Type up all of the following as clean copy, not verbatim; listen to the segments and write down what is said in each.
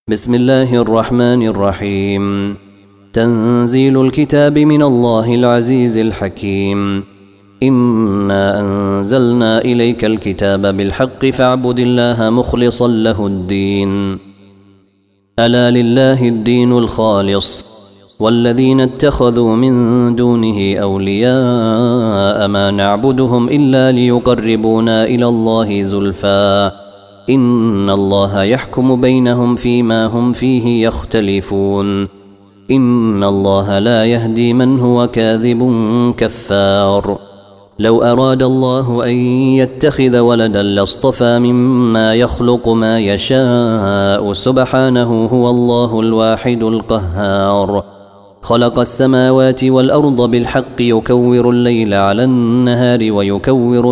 بسم الله الرحمن الرحيم. تنزيل الكتاب من الله العزيز الحكيم. إنا أنزلنا إليك الكتاب بالحق فاعبد الله مخلصا له الدين. ألا لله الدين الخالص والذين اتخذوا من دونه أولياء ما نعبدهم إلا ليقربونا إلى الله زلفى إن الله يحكم بينهم فيما هم فيه يختلفون. إن الله لا يهدي من هو كاذب كفار. لو أراد الله أن يتخذ ولدا لاصطفى مما يخلق ما يشاء سبحانه هو الله الواحد القهار. خلق السماوات والأرض بالحق يكور الليل على النهار ويكور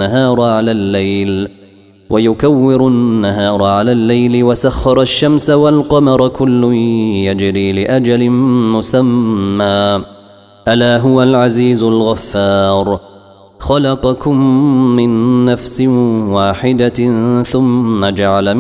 النهار على الليل وسخر الشمس والقمر كل يجري لأجل مسمى ألا هو العزيز الغفار. خلقكم من نفس واحدة ثم جعل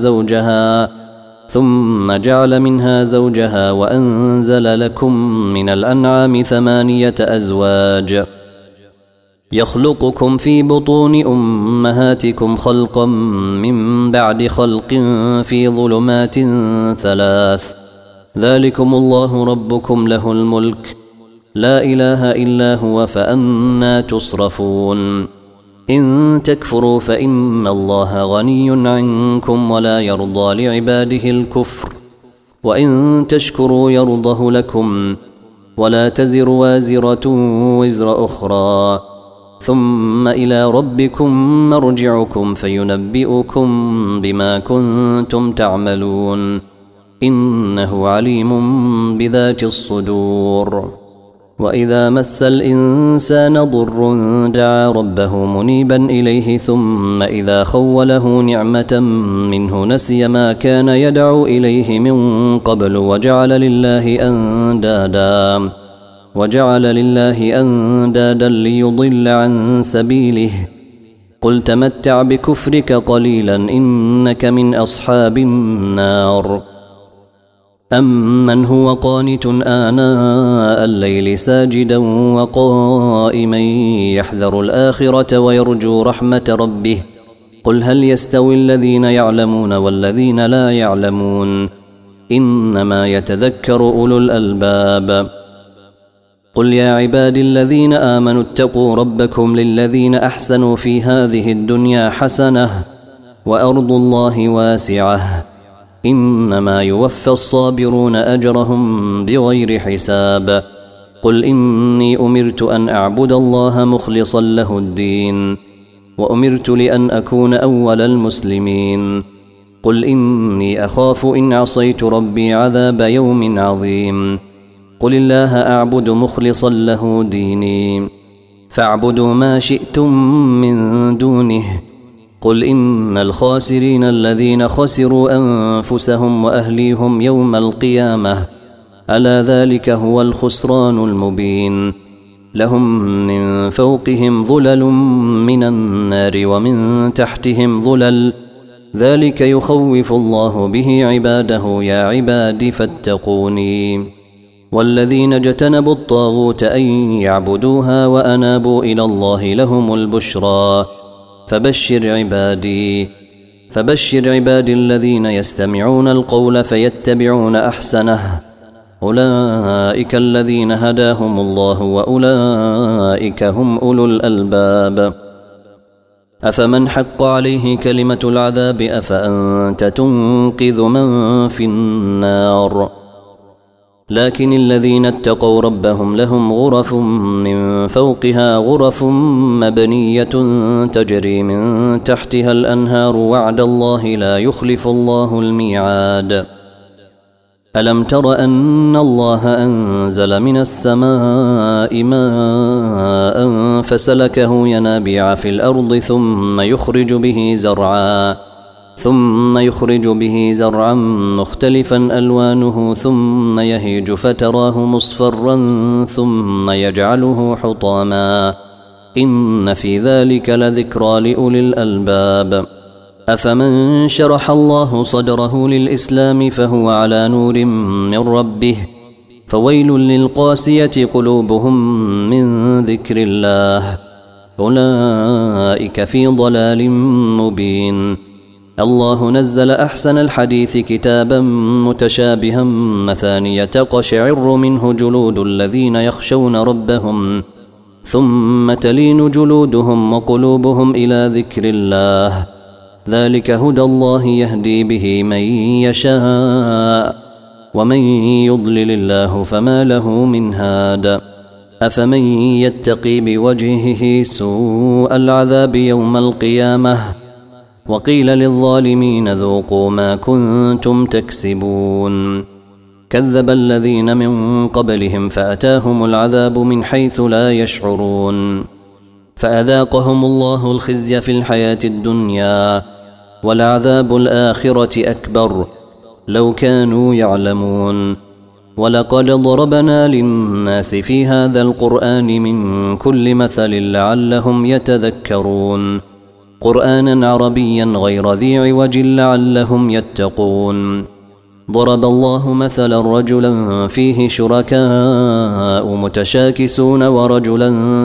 منها زوجها وأنزل لكم من الأنعام 8 أزواج يخلقكم في بطون أمهاتكم خلقا من بعد خلق في ظلمات 3 ذلكم الله ربكم له الملك لا إله إلا هو فأنا تصرفون. إن تكفروا فإن الله غني عنكم ولا يرضى لعباده الكفر وإن تشكروا يرضه لكم ولا تزر وازرة وزر أخرى ثم إلى ربكم مرجعكم فينبئكم بما كنتم تعملون إنه عليم بذات الصدور. وإذا مس الإنسان ضر دعا ربه منيبا إليه ثم إذا خوله نعمة منه نسي ما كان يدعو إليه من قبل وجعل لله أندادا ليضل عن سبيله. قل تمتع بكفرك قليلا إنك من أصحاب النار. أمن هو قانت آناء الليل ساجدا وقائما يحذر الآخرة ويرجو رحمة ربه قل هل يستوي الذين يعلمون والذين لا يعلمون إنما يتذكر أولو الألباب. قل يا عبادي الذين آمنوا اتقوا ربكم للذين أحسنوا في هذه الدنيا حسنة وأرض الله واسعة إنما يوفى الصابرون أجرهم بغير حساب. قل إني أمرت أن أعبد الله مخلصا له الدين وأمرت لأن أكون أول المسلمين. قل إني أخاف إن عصيت ربي عذاب يوم عظيم. قل الله أعبد مخلصا له ديني فاعبدوا ما شئتم من دونه. قل إن الخاسرين الذين خسروا أنفسهم وأهليهم يوم القيامة ألا ذلك هو الخسران المبين. لهم من فوقهم ظلل من النار ومن تحتهم ظلل ذلك يخوف الله به عباده يا عباد فاتقوني. والذين اجتنبوا الطاغوت أن يعبدوها وأنابوا إلى الله لهم البشرى. فبشر عبادي الذين يستمعون القول فيتبعون أحسنه أولئك الذين هداهم الله وأولئك هم أولو الألباب. أفمن حق عليه كلمة العذاب أفأنت تنقذ من في النار. لكن الذين اتقوا ربهم لهم غرف من فوقها غرف مبنية تجري من تحتها الأنهار وعد الله لا يخلف الله الميعاد. ألم تر أن الله أنزل من السماء ماء فسلكه ينابيع في الأرض ثم يخرج به زرعا مختلفا ألوانه ثم يهيج فتراه مصفرا ثم يجعله حطاما إن في ذلك لذكرى لأولي الألباب. أفمن شرح الله صدره للإسلام فهو على نور من ربه فويل للقاسية قلوبهم من ذكر الله أولئك في ضلال مبين. الله نزل أحسن الحديث كتابا متشابها مثانية تقشعر منه جلود الذين يخشون ربهم ثم تلين جلودهم وقلوبهم إلى ذكر الله ذلك هدى الله يهدي به من يشاء ومن يضلل الله فما له من هاد. أفمن يتقي بوجهه سوء العذاب يوم القيامة وقيل للظالمين ذوقوا ما كنتم تكسبون. كذب الذين من قبلهم فأتاهم العذاب من حيث لا يشعرون فأذاقهم الله الخزي في الحياة الدنيا ولعذاب الآخرة أكبر لو كانوا يعلمون. ولقد ضربنا للناس في هذا القرآن من كل مثل لعلهم يتذكرون قرآنا عربيا غير ذي عوج لعلهم يتقون. ضرب الله مثلا رجلا فيه شركاء متشاكسون ورجلا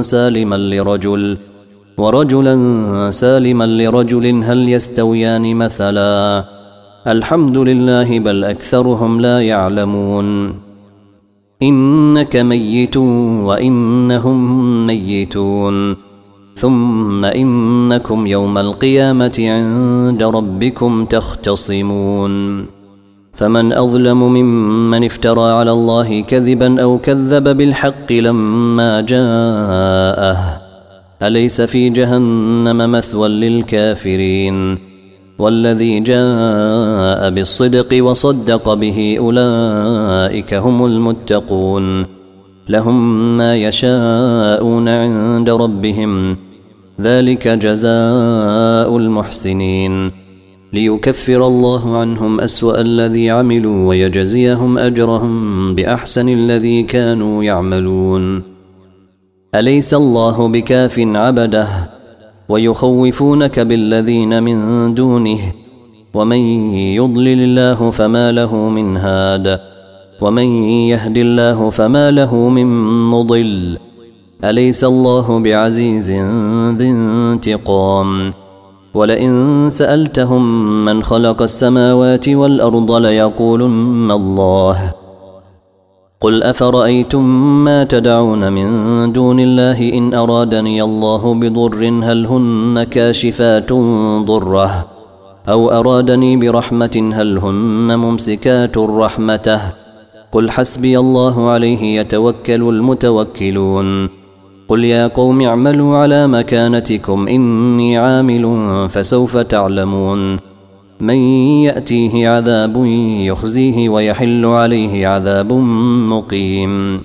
سالما لرجل هل يستويان مثلا الحمد لله بل أكثرهم لا يعلمون. إنك ميت وإنهم ميتون ثم إنكم يوم القيامة عند ربكم تختصمون. فمن أظلم ممن افترى على الله كذبا أو كذب بالحق لما جاءه أليس في جهنم مثوى للكافرين والذي جاء بالصدق وصدق به أولئك هم المتقون لهم ما يشاءون عند ربهم ذلك جزاء المحسنين ليكفر الله عنهم أسوأ الذي عملوا ويجزيهم أجرهم بأحسن الذي كانوا يعملون. أليس الله بكاف عبده ويخوفونك بالذين من دونه ومن يضلل الله فما له من هاد ومن يهد الله فما له من مضل. أليس الله بعزيز ذي انتقام ولئن سألتهم من خلق السماوات والأرض ليقولن الله قل أفرأيتم ما تدعون من دون الله إن أرادني الله بضر هل هن كاشفات ضره أو أرادني برحمة هل هن ممسكات رحمته قل حسبي الله عليه يتوكل المتوكلون. قل يا قوم اعملوا على مكانتكم إني عامل فسوف تعلمون من يأتيه عذاب يخزيه ويحل عليه عذاب مقيم.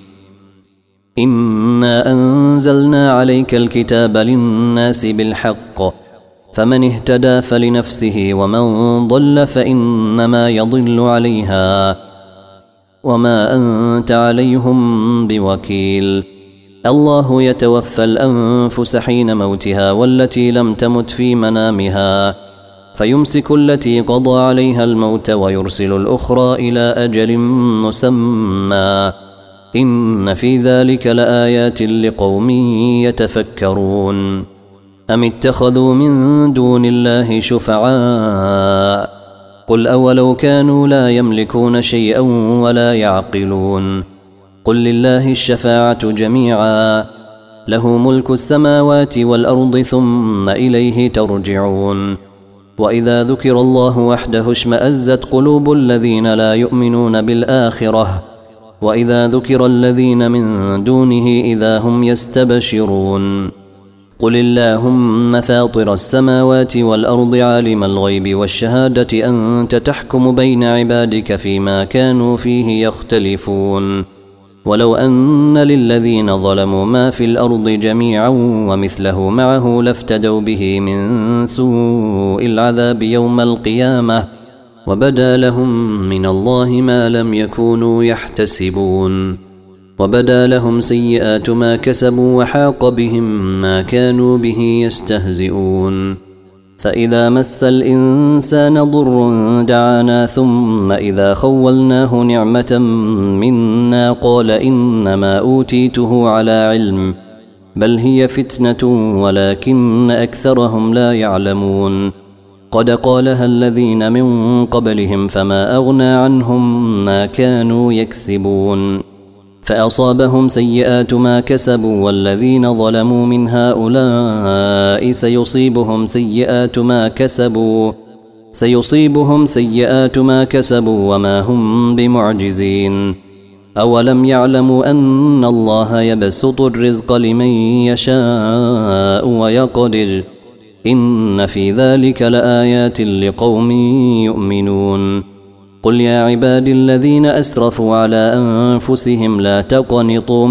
إنا أنزلنا عليك الكتاب للناس بالحق فمن اهتدى فلنفسه ومن ضل فإنما يضل عليها وما أنت عليهم بوكيل. الله يتوفى الأنفس حين موتها والتي لم تمت في منامها فيمسك التي قضى عليها الموت ويرسل الأخرى إلى أجل مسمى إن في ذلك لآيات لقوم يتفكرون. أم اتخذوا من دون الله شفعاء قل أولو كانوا لا يملكون شيئا ولا يعقلون قل لله الشفاعة جميعا له ملك السماوات والأرض ثم إليه ترجعون. وإذا ذكر الله وحده اشمأزت قلوب الذين لا يؤمنون بالآخرة وإذا ذكر الذين من دونه إذا هم يستبشرون. قل اللهم فاطر السماوات والأرض عالم الغيب والشهادة أنت تحكم بين عبادك فيما كانوا فيه يختلفون ولو أن للذين ظلموا ما في الأرض جميعا ومثله معه لافتدوا به من سوء العذاب يوم القيامة وبدا لهم من الله ما لم يكونوا يحتسبون وبدا لهم سيئات ما كسبوا وحاق بهم ما كانوا به يستهزئون. فإذا مس الإنسان ضر دعانا ثم إذا خولناه نعمة منا قال إنما أوتيته على علم بل هي فتنة ولكن أكثرهم لا يعلمون قد قالها الذين من قبلهم فما أغنى عنهم ما كانوا يكسبون فأصابهم سيئات ما كسبوا والذين ظلموا من هؤلاء سيصيبهم سيئات ما كسبوا وما هم بمعجزين أولم يعلموا أن الله يبسط الرزق لمن يشاء ويقدر إن في ذلك لآيات لقوم يؤمنون قل يا عبادي الذين أسرفوا على أنفسهم لا تقنطوا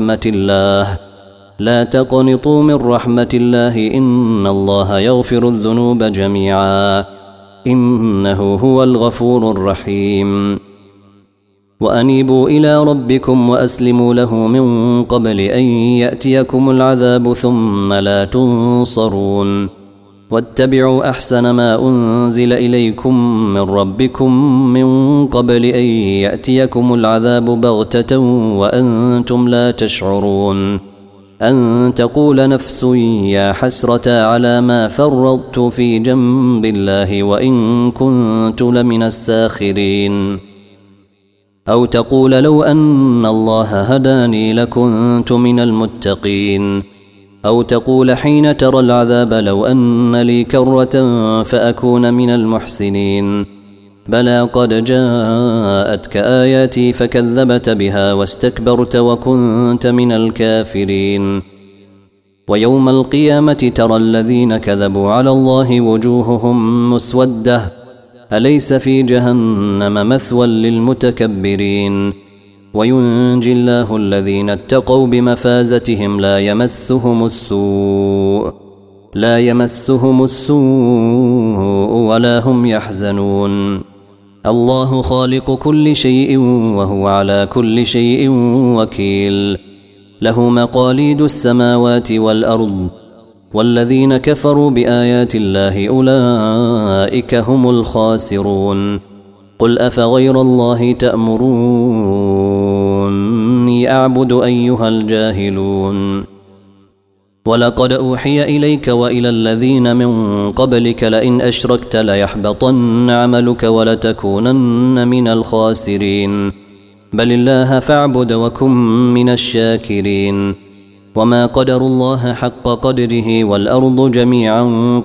من رحمة الله إن الله يغفر الذنوب جميعا إنه هو الغفور الرحيم وأنيبوا إلى ربكم وأسلموا له من قبل أن يأتيكم العذاب ثم لا تنصرون واتبعوا أحسن ما أنزل إليكم من ربكم من قبل أن يأتيكم العذاب بغتة وأنتم لا تشعرون أن تقول نفس يا حسرة على ما فرطت في جنب الله وإن كنت لمن الساخرين أو تقول لو أن الله هداني لكنت من المتقين أو تقول حين ترى العذاب لو أن لي كرة فأكون من المحسنين بلى قد جاءتك آياتي فكذبت بها واستكبرت وكنت من الكافرين ويوم القيامة ترى الذين كذبوا على الله وجوههم مسودة أليس في جهنم مثوى للمتكبرين وينجي الله الذين اتقوا بمفازتهم لا يمسهم السوء ولا هم يحزنون الله خالق كل شيء وهو على كل شيء وكيل له مقاليد السماوات والأرض والذين كفروا بآيات الله أولئك هم الخاسرون قل أفغير الله تأمروني أعبد أيها الجاهلون ولقد أوحي إليك وإلى الذين من قبلك لئن أشركت ليحبطن عملك ولتكونن من الخاسرين بل الله فاعبد وكن من الشاكرين وما قدر الله حق قدره والأرض جميعا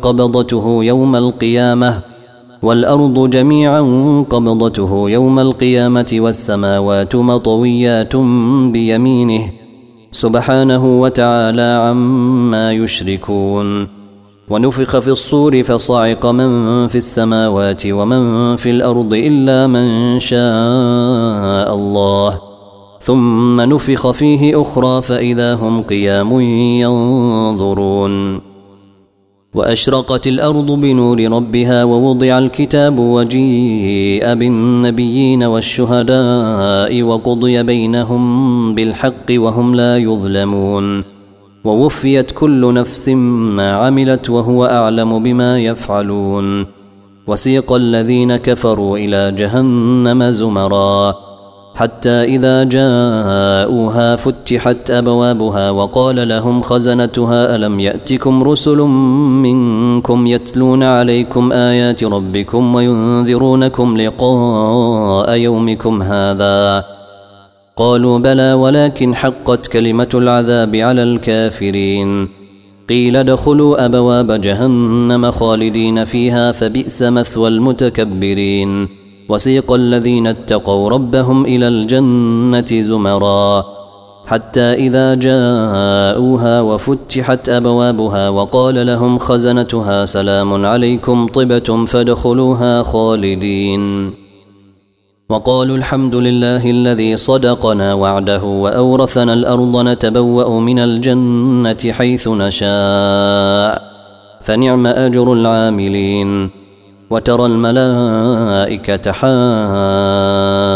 قبضته يوم القيامة والسماوات مطويات بيمينه سبحانه وتعالى عما يشركون ونفخ في الصور فصعق من في السماوات ومن في الأرض إلا من شاء الله ثم نفخ فيه أخرى فإذا هم قيام ينظرون وأشرقت الأرض بنور ربها ووضع الكتاب وجيء بالنبيين والشهداء وقضي بينهم بالحق وهم لا يظلمون ووفيت كل نفس ما عملت وهو أعلم بما يفعلون وسيق الذين كفروا إلى جهنم زمرا حتى إذا جاءوها فتحت أبوابها وقال لهم خزنتها ألم يأتكم رسل منكم يتلون عليكم آيات ربكم وينذرونكم لقاء يومكم هذا قالوا بلى ولكن حقت كلمة العذاب على الكافرين قيل ادخلوا أبواب جهنم خالدين فيها فبئس مثوى المتكبرين وسيق الذين اتقوا ربهم إلى الجنة زمرا حتى إذا جاءوها وفتحت أبوابها وقال لهم خزنتها سلام عليكم طبتم فادخلوها خالدين وقالوا الحمد لله الذي صدقنا وعده وأورثنا الأرض نتبوأ من الجنة حيث نشاء فنعم أجر العاملين وترى الملائكة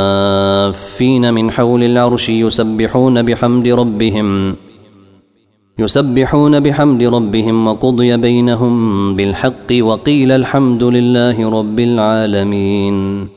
حافين من حول العرش يسبحون يسبحون بحمد ربهم وقضي بينهم بالحق وقيل الحمد لله رب العالمين.